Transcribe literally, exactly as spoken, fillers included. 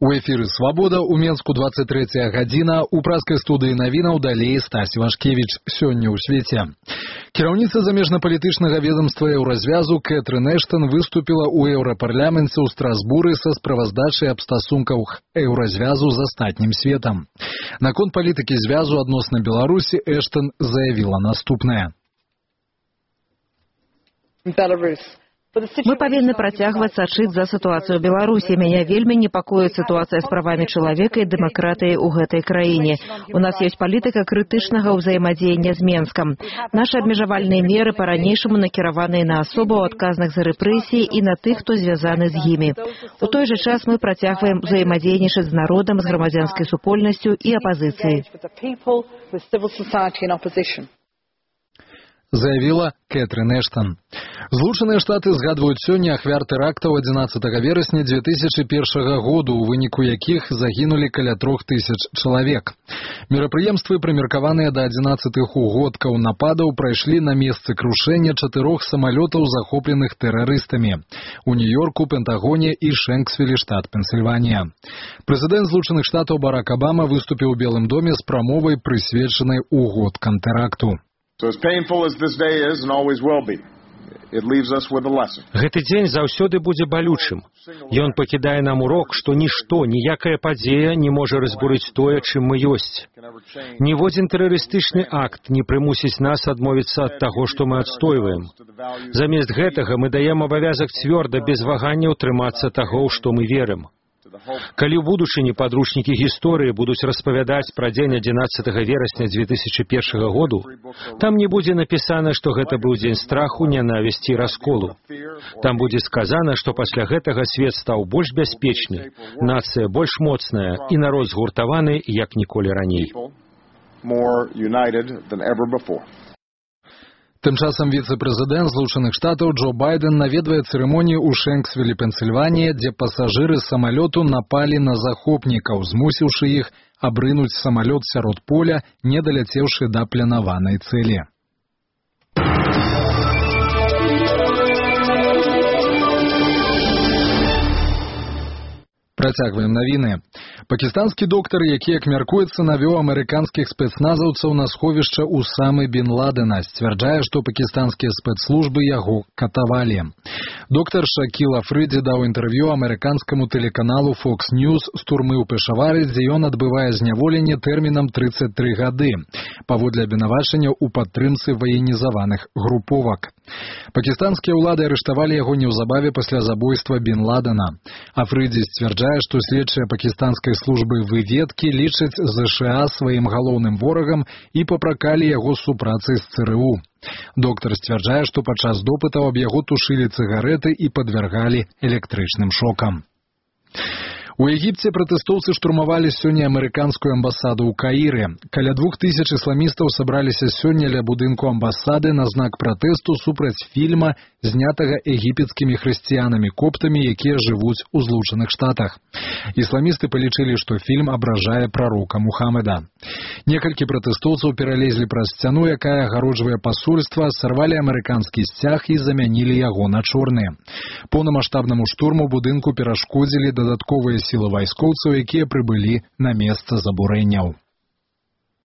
У эфіры «Свабода» у Менску двадцать третья гадзіна. У праскай студыі навінаў далей Стась Івашкевіч. Сёння ў свеце. Кіраўніца замежнапалітычнага ведомства еўразвязу Кэтрын Эштон выступила ў еўрапарламенце ў Страсбуры са справаздачай аб стасунках еўразвязу з астатнім светам. Наконт палітыкі звязу адносна Беларусі Эштон заявила наступнае. Мы павінны працягваць сачыць за сітуацыю ў Беларусі. Мяне вельмі непакоіць сітуацыя з правамі чалавека і дэмакратыяй у гэтай краіне. У нас ёсць палітыка крытычнага ўзаемадзеяння з Менскам. Нашы абмежавальныя меры па-ранейшаму накіраваныя на асобаў, адказных за рэпрэсіі і на тых, хто звязаны з імі. У той жа час мы працягваем узаемадзейнічаць з народам, з грамадзянскай супольнасцю і апазіцыяй. Заявила Кэтрын Эштон. Злучаныя Штаты згадваюць сёння ахвяр тэрактаў адзінаццатага верасня дзве тысячы першага году, у выніку якіх загінулі каля трох тысяч чалавек. Мерапрыемствы, прымеркаваныя да адзінаццатых угодкаў нападаў, прайшлі на месцы крушэння чатырох самалётаў, захопленых тэрарыстамі у Нью-Йорку, Пентагоне і Шэнксвілі, штат Пенсільванія. Прэзідэнт Злучаных Штатаў Барак Абама выступіў у Белым доме з прамовай, прысвечанай угодкам тэракту. Гэты дзень заўсёды будзе балючым. Ён пакідае нам урок, што нішто, ніякая падзея не можа разбурыць тое, чым мы ёсць. Ніводзін тэрарыстычны акт не прымусіць нас адмовіцца ад таго, што мы адстойваем. Замест гэтага мы даем абавязак цвёрда, без ваганняў трымацца таго, што мы верым. Калі ў будучыні падручнікі гісторыі будуць распавядаць пра дзень адзінаццатага верасня дзве тысячы першага году, там не будзе напісана, што гэта быў дзень страху, нянавісці і расколу. Там будзе сказана, што пасля гэтага свет стаў больш бяспечны, нацыя больш моцная і народ згуртаваны, як ніколі раней. Тым часам віцэ-прэзідэнт Злучаных Штатаў Джо Байден наведвае цырымонію ў Шэнксвілі, Пенсільванія, дзе пасажыры самалёту напалі на захопнікаў, змусіўшы іх абрынуць самалёт сярод поля, не даляцеўшы да планаванай цэлі. Працягваем навіны. Пакістанскі доктар, які, як мяркуецца, навёў амерыканскіх спецназаўцаў на сховішча Усамы бін Ладена, сцвярджае, што пакістанскія спецслужбы яго катавалі. Доктар Шакіл Афрыдзі даў інтэрв'ю амерыканскаму тэлеканалу Fox News з турмы ў Пешавары, дзе ён адбывае зняволенне тэрмінам трыццаць тры гады, паводле абвінавачання ў падтрымцы ваенізаваных груповак. Пакістанскія ўлады арыштавалі яго неўзабаве пасля забойства бін Ладена. Афрыдзі сцвярджае, што следчыя пакістанскай службы выведкі лічаць ЗША сваім галоўным ворагам і папракалі яго супрацай з ЦРУ. Доктар сцвярджае, што падчас допытаў аб яго тушылі цыгарэты і падвяргалі электрычным шокам. У Егіпце пратэстоўцы штурмавалі сёння амерыканскую амбасаду ў Каіры. Каля двух тысяч ісламістаў сабраліся сёння ля будынку амбасады на знак пратэсту супраць фільма, знятага егіпецкімі хрысціянамі-коптамі, якія жывуць у Злучаных Штатах. Ісламісты палічылі, што фільм абражае прарока Мухаммеда. Некалькі пратэстоўцаў пералезлі праз сцяну, якая агароджвае пасольства, сарвалі амерыканскі сцяг і замянілі яго на чорны. Поўнамаштабнаму штурму будынку перашкодзілі дадатковыя сілы вайскоўцаў, якія прыбылі на месца забурэнняў.